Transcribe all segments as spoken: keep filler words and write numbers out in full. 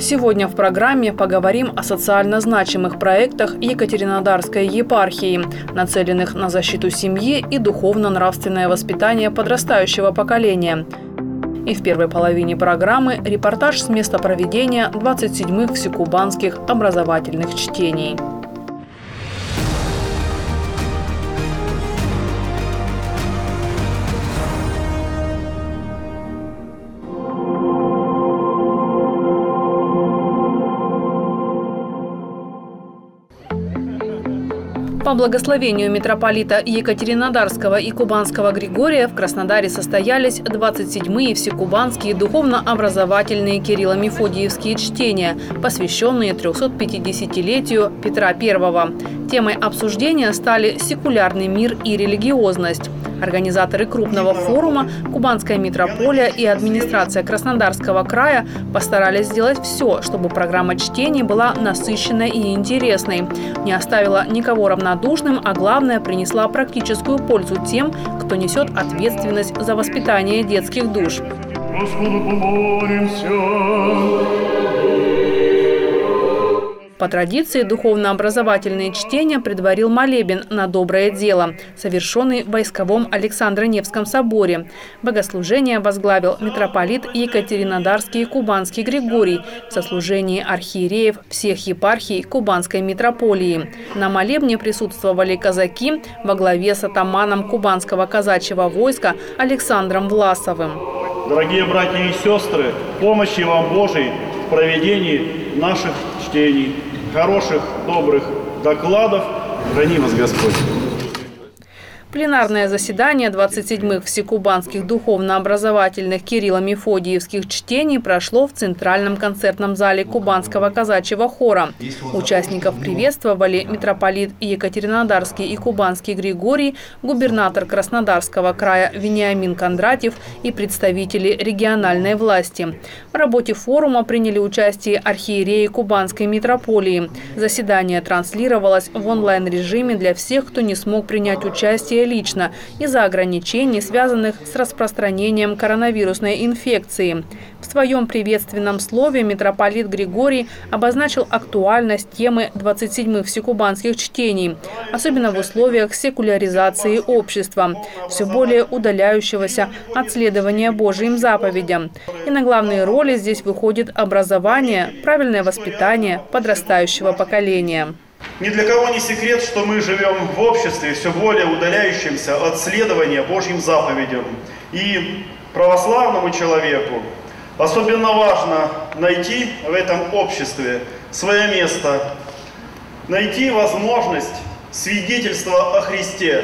Сегодня в программе поговорим о социально значимых проектах Екатеринодарской епархии, нацеленных на защиту семьи и духовно-нравственное воспитание подрастающего поколения. И в первой половине программы репортаж с места проведения двадцать седьмых всекубанских образовательных чтений. По благословению митрополита Екатеринодарского и Кубанского Григория в Краснодаре состоялись двадцать седьмые всекубанские духовно-образовательные Кирилло-Мефодиевские чтения, посвященные трехсотпятидесятилетию Петра Первого. Темой обсуждения стали секулярный мир и религиозность. Организаторы крупного форума, Кубанская митрополия и администрация Краснодарского края постарались сделать все, чтобы программа чтений была насыщенной и интересной, не оставила никого равнодушным, а главное, принесла практическую пользу тем, кто несет ответственность за воспитание детских душ. Господу помолимся. По традиции духовно-образовательные чтения предварил молебен на доброе дело, совершенный в войсковом Александро-Невском соборе. Богослужение возглавил митрополит Екатеринодарский и Кубанский Григорий в сослужении архиереев всех епархий Кубанской митрополии. На молебне присутствовали казаки во главе с атаманом Кубанского казачьего войска Александром Власовым. Дорогие братья и сестры, помощи вам Божией в проведении наших чтений, хороших, добрых докладов. Храни вас Господь. Пленарное заседание двадцать седьмых всекубанских духовно-образовательных Кирилло-Мефодиевских чтений прошло в Центральном концертном зале Кубанского казачьего хора. Участников приветствовали митрополит Екатеринодарский и Кубанский Григорий, губернатор Краснодарского края Вениамин Кондратьев и представители региональной власти. В работе форума приняли участие архиереи Кубанской митрополии. Заседание транслировалось в онлайн-режиме для всех, кто не смог принять участие лично из-за ограничений, связанных с распространением коронавирусной инфекции. В своем приветственном слове митрополит Григорий обозначил актуальность темы двадцать седьмых всекубанских чтений, особенно в условиях секуляризации общества, все более удаляющегося от следования Божьим заповедям. И на главные роли здесь выходит образование, правильное воспитание подрастающего поколения. Ни для кого не секрет, что мы живем в обществе, все более удаляющемся от следования Божьим заповедям. И православному человеку особенно важно найти в этом обществе свое место, найти возможность свидетельства о Христе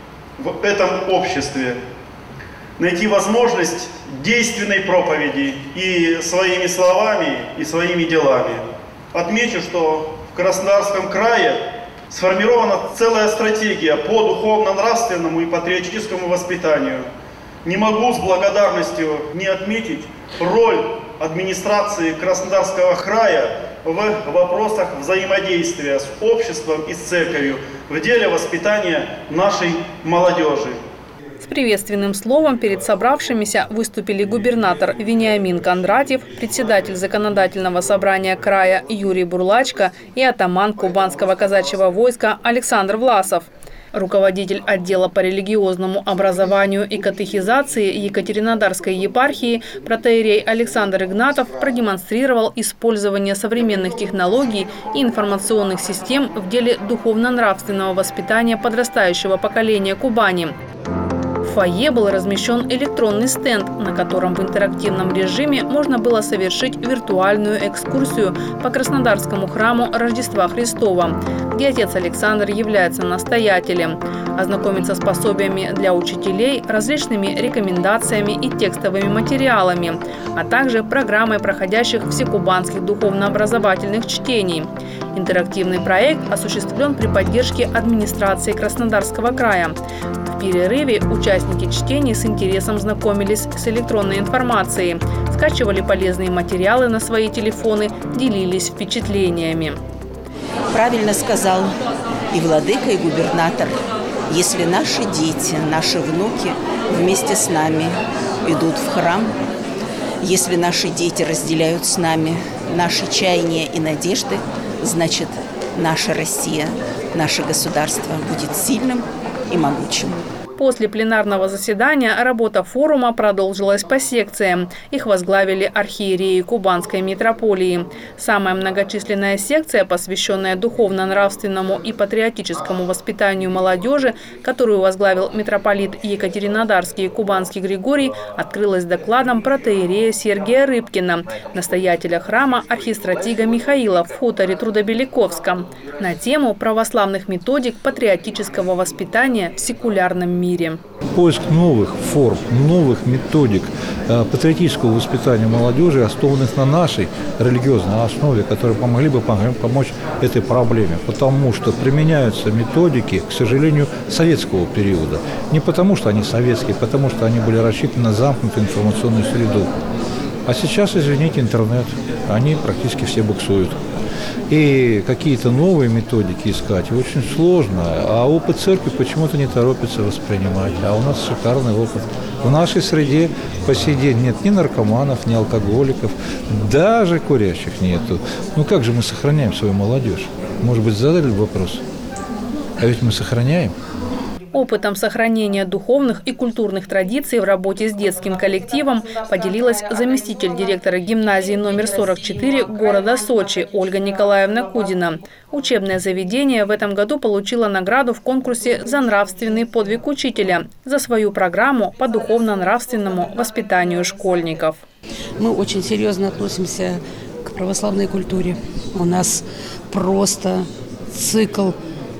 в этом обществе, найти возможность действенной проповеди и своими словами, и своими делами. Отмечу, что в Краснодарском крае сформирована целая стратегия по духовно-нравственному и патриотическому воспитанию. Не могу с благодарностью не отметить роль администрации Краснодарского края в вопросах взаимодействия с обществом и с церковью в деле воспитания нашей молодежи. С приветственным словом перед собравшимися выступили губернатор Вениамин Кондратьев, председатель законодательного собрания края Юрий Бурлачко и атаман Кубанского казачьего войска Александр Власов. Руководитель отдела по религиозному образованию и катехизации Екатеринодарской епархии протоиерей Александр Игнатов продемонстрировал использование современных технологий и информационных систем в деле духовно-нравственного воспитания подрастающего поколения Кубани. В фойе был размещен электронный стенд, на котором в интерактивном режиме можно было совершить виртуальную экскурсию по Краснодарскому храму Рождества Христова, где отец Александр является настоятелем, ознакомиться с пособиями для учителей, различными рекомендациями и текстовыми материалами, а также программой проходящих всекубанских духовно-образовательных чтений. Интерактивный проект осуществлен при поддержке администрации Краснодарского края. В перерыве участники чтений с интересом знакомились с электронной информацией, скачивали полезные материалы на свои телефоны, делились впечатлениями. Правильно сказал и владыка, и губернатор. Если наши дети, наши внуки вместе с нами идут в храм, если наши дети разделяют с нами наши чаяния и надежды, значит, наша Россия, наше государство будет сильным и могучим. После пленарного заседания работа форума продолжилась по секциям. Их возглавили архиереи Кубанской митрополии. Самая многочисленная секция, посвященная духовно-нравственному и патриотическому воспитанию молодежи, которую возглавил митрополит Екатеринодарский и Кубанский Григорий, открылась докладом протоиерея Сергия Рыбкина, настоятеля храма архистратига Михаила в хуторе Трудобеликовском, на тему православных методик патриотического воспитания в секулярном мире. Поиск новых форм, новых методик патриотического воспитания молодежи, основанных на нашей религиозной основе, которые помогли бы помочь этой проблеме. Потому что применяются методики, к сожалению, советского периода. Не потому, что они советские, а потому что они были рассчитаны на замкнутую информационную среду. А сейчас, извините, интернет, они практически все буксуют. И какие-то новые методики искать очень сложно, а опыт церкви почему-то не торопится воспринимать. А у нас шикарный опыт. В нашей среде по сей день нет ни наркоманов, ни алкоголиков, даже курящих нету. Ну как же мы сохраняем свою молодежь? Может быть, задали вопрос? А ведь мы сохраняем. Опытом сохранения духовных и культурных традиций в работе с детским коллективом поделилась заместитель директора гимназии номер сорок четыре города Сочи Ольга Николаевна Кудина. Учебное заведение в этом году получило награду в конкурсе «За нравственный подвиг учителя» за свою программу по духовно-нравственному воспитанию школьников. Мы очень серьезно относимся к православной культуре. У нас просто цикл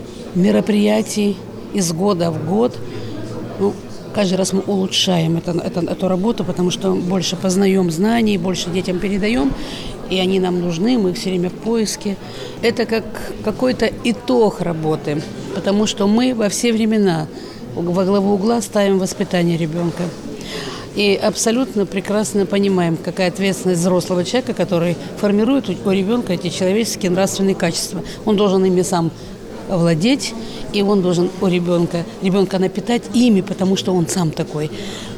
мероприятий из года в год. Ну, каждый раз мы улучшаем это, это, эту работу, потому что больше познаем знаний, больше детям передаем, и они нам нужны, мы все время в поиске. Это как какой-то итог работы, потому что мы во все времена во главу угла ставим воспитание ребенка. И абсолютно прекрасно понимаем, какая ответственность взрослого человека, который формирует у ребенка эти человеческие нравственные качества. Он должен ими сам овладеть, и он должен у ребенка, ребенка напитать ими, потому что он сам такой.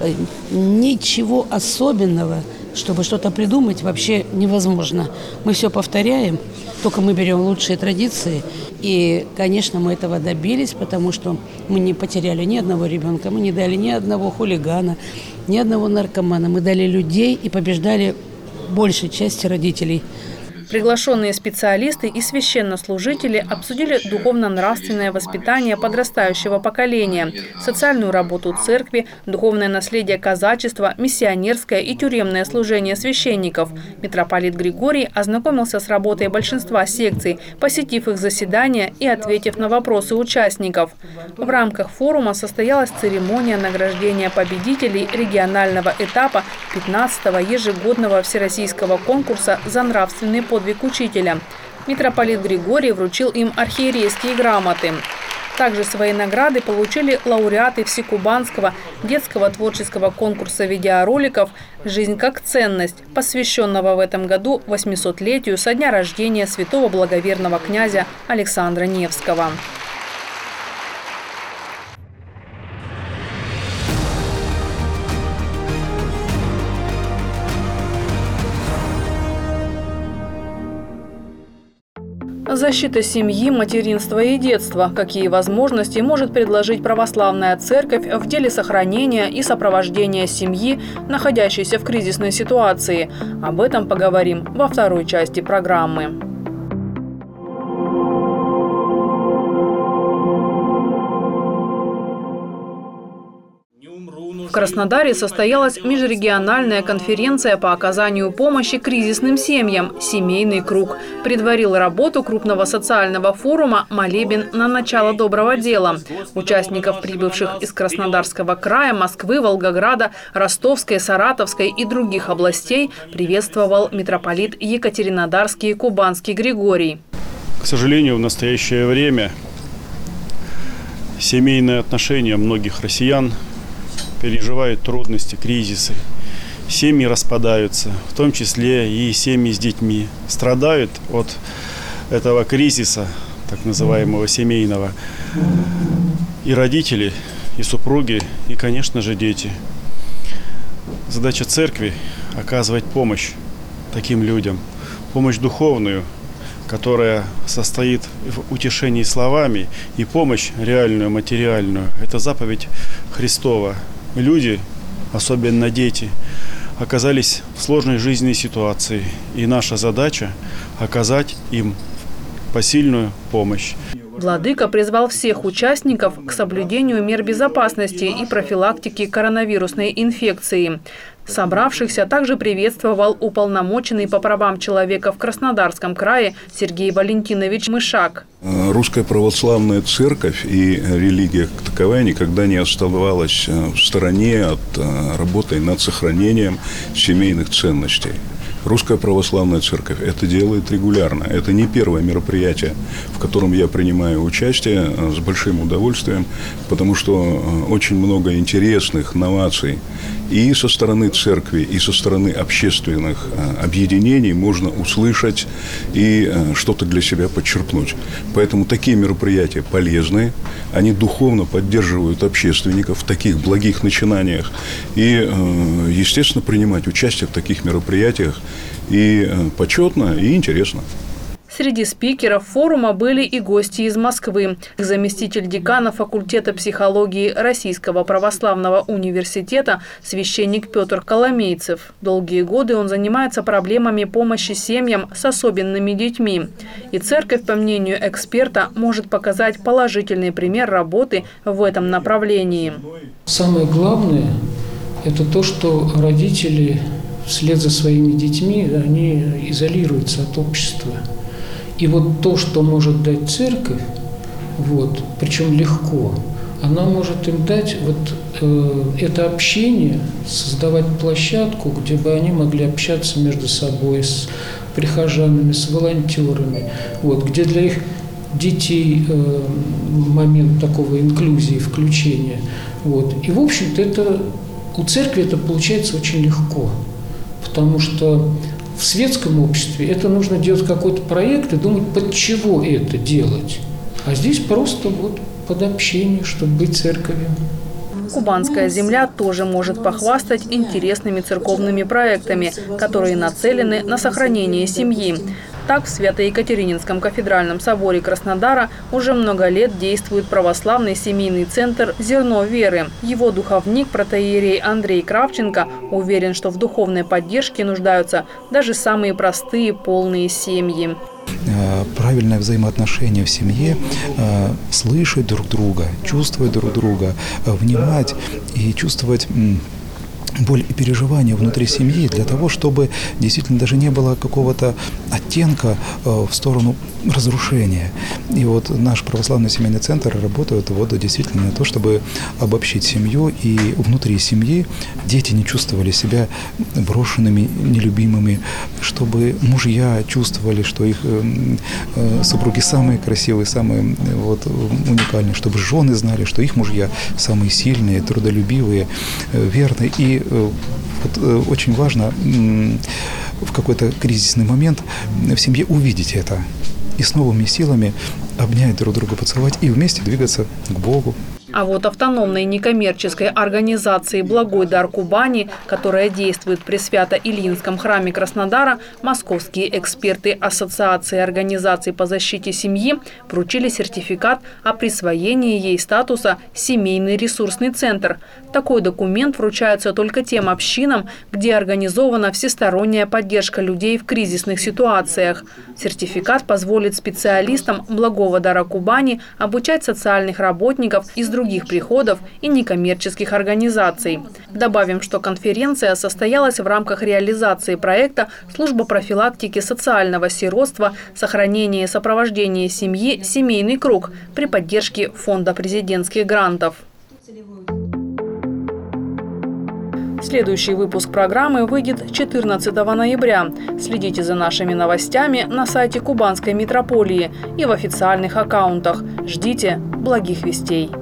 Ничего особенного, чтобы что-то придумать, вообще невозможно. Мы все повторяем, только мы берем лучшие традиции. И, конечно, мы этого добились, потому что мы не потеряли ни одного ребенка, мы не дали ни одного хулигана, ни одного наркомана. Мы дали людей и побеждали большей части родителей. Приглашенные специалисты и священнослужители обсудили духовно-нравственное воспитание подрастающего поколения, социальную работу церкви, духовное наследие казачества, миссионерское и тюремное служение священников. Митрополит Григорий ознакомился с работой большинства секций, посетив их заседания и ответив на вопросы участников. В рамках форума состоялась церемония награждения победителей регионального этапа пятнадцатого ежегодного всероссийского конкурса «За нравственный подвиг учителя». Митрополит Григорий вручил им архиерейские грамоты. Также свои награды получили лауреаты Всекубанского детского творческого конкурса видеороликов «Жизнь как ценность», посвященного в этом году восьмисотлетию со дня рождения святого благоверного князя Александра Невского. Защита семьи, материнства и детства. Какие возможности может предложить православная церковь в деле сохранения и сопровождения семьи, находящейся в кризисной ситуации? Об этом поговорим во второй части программы. В Краснодаре состоялась межрегиональная конференция по оказанию помощи кризисным семьям «Семейный круг». Предварил работу крупного социального форума «Молебен на начало доброго дела». Участников, прибывших из Краснодарского края, Москвы, Волгограда, Ростовской, Саратовской и других областей, приветствовал митрополит Екатеринодарский и Кубанский Григорий. К сожалению, в настоящее время семейные отношения многих россиян переживают трудности, кризисы. Семьи распадаются, в том числе и семьи с детьми. Страдают от этого кризиса, так называемого семейного, и родители, и супруги, и, конечно же, дети. Задача церкви – оказывать помощь таким людям. помощь духовную, которая состоит в утешении словами, и помощь реальную, материальную. Это заповедь Христова. Люди, особенно дети, оказались в сложной жизненной ситуации, и наша задача – оказать им посильную помощь. Владыка призвал всех участников к соблюдению мер безопасности и профилактики коронавирусной инфекции. Собравшихся также приветствовал уполномоченный по правам человека в Краснодарском крае Сергей Валентинович Мышак. Русская православная церковь и религия как таковая никогда не оставалась в стороне от работы над сохранением семейных ценностей. Русская православная церковь это делает регулярно. Это не первое мероприятие, в котором я принимаю участие с большим удовольствием, потому что очень много интересных новаций и со стороны церкви, и со стороны общественных объединений можно услышать и что-то для себя подчеркнуть. Поэтому такие мероприятия полезны, они духовно поддерживают общественников в таких благих начинаниях. И, естественно, принимать участие в таких мероприятиях и почетно, и интересно. Среди спикеров форума были и гости из Москвы. Заместитель декана факультета психологии Российского православного университета священник Петр Коломейцев. Долгие годы он занимается проблемами помощи семьям с особенными детьми. И церковь, по мнению эксперта, может показать положительный пример работы в этом направлении. Самое главное – это то, что родители вслед за своими детьми они изолируются от общества. И вот то, что может дать церковь, вот, причем легко, она может им дать вот, э, это общение, создавать площадку, где бы они могли общаться между собой, с прихожанами, с волонтерами, вот, где для их детей э, момент такого инклюзии, включения. Вот. И, в общем-то, это, у церкви это получается очень легко, потому что в светском обществе это нужно делать какой-то проект и думать, под чего это делать. А здесь просто вот под общение, чтобы быть церковью. Кубанская земля тоже может похвастать интересными церковными проектами, которые нацелены на сохранение семьи. Так, в Свято-Екатерининском кафедральном соборе Краснодара уже много лет действует православный семейный центр «Зерно веры». Его духовник, протоиерей Андрей Кравченко, уверен, что в духовной поддержке нуждаются даже самые простые полные семьи. Правильное взаимоотношение в семье, слышать друг друга, чувствовать друг друга, внимать и чувствовать боль и переживания внутри семьи для того, чтобы действительно даже не было какого-то оттенка в сторону разрушения. И вот наш православный семейный центр работает вот действительно на то, чтобы обобщить семью, и внутри семьи дети не чувствовали себя брошенными, нелюбимыми, чтобы мужья чувствовали, что их супруги самые красивые, самые вот уникальные, чтобы жены знали, что их мужья самые сильные, трудолюбивые, верные. И вот очень важно в какой-то кризисный момент в семье увидеть это и с новыми силами обнять друг друга, поцеловать и вместе двигаться к Богу. А вот автономной некоммерческой организации «Благой дар Кубани», которая действует при Свято-Ильинском храме Краснодара, московские эксперты Ассоциации организаций по защите семьи вручили сертификат о присвоении ей статуса «Семейный ресурсный центр». Такой документ вручается только тем общинам, где организована всесторонняя поддержка людей в кризисных ситуациях. Сертификат позволит специалистам «Благого дара Кубани» обучать социальных работников из других других приходов и некоммерческих организаций. Добавим, что конференция состоялась в рамках реализации проекта «Служба профилактики социального сиротства, сохранения и сопровождения семьи «Семейный круг» при поддержке Фонда президентских грантов». Следующий выпуск программы выйдет четырнадцатого ноября. Следите за нашими новостями на сайте Кубанской митрополии и в официальных аккаунтах. Ждите благих вестей.